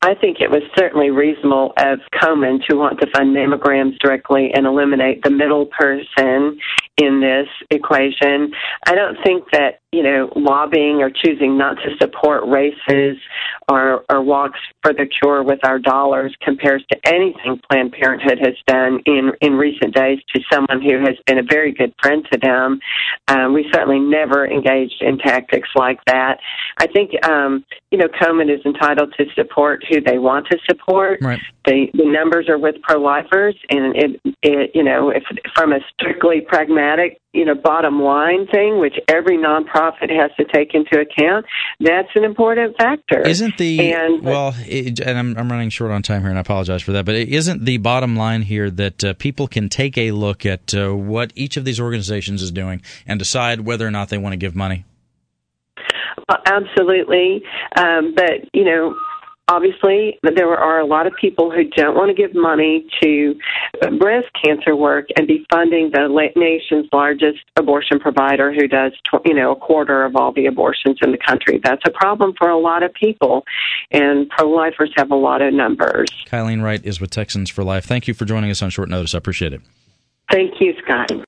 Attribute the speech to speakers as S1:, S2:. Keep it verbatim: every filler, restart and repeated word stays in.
S1: I think it was certainly reasonable of Komen to want to fund mammograms directly and eliminate the middle person in this equation. I don't think that, you know, lobbying or choosing not to support races or, or walks for the cure with our dollars compares to anything Planned Parenthood has done in, in recent days to someone who has been a very good friend to them. Um, we certainly never engaged in tactics like that. I think, um, you know, Komen is entitled to support who they want to support.
S2: Right.
S1: The, the numbers are with pro-lifers, and it, it, you know, if from a strictly pragmatic, you know, bottom line thing, which every nonprofit has to take into account, that's an important factor.
S2: Isn't the
S1: and,
S2: well, it, and I'm, I'm running short on time here, and I apologize for that, but isn't the bottom line here that uh, people can take a look at uh, what each of these organizations is doing and decide whether or not they want to give money?
S1: Well, absolutely, um, but you know. Obviously, there are a lot of people who don't want to give money to breast cancer work and be funding the nation's largest abortion provider who does, you know, a quarter of all the abortions in the country. That's a problem for a lot of people, and pro-lifers have a lot of numbers.
S2: Kylene Wright is with Texans for Life. Thank you for joining us on short notice. I appreciate it.
S1: Thank you, Scott.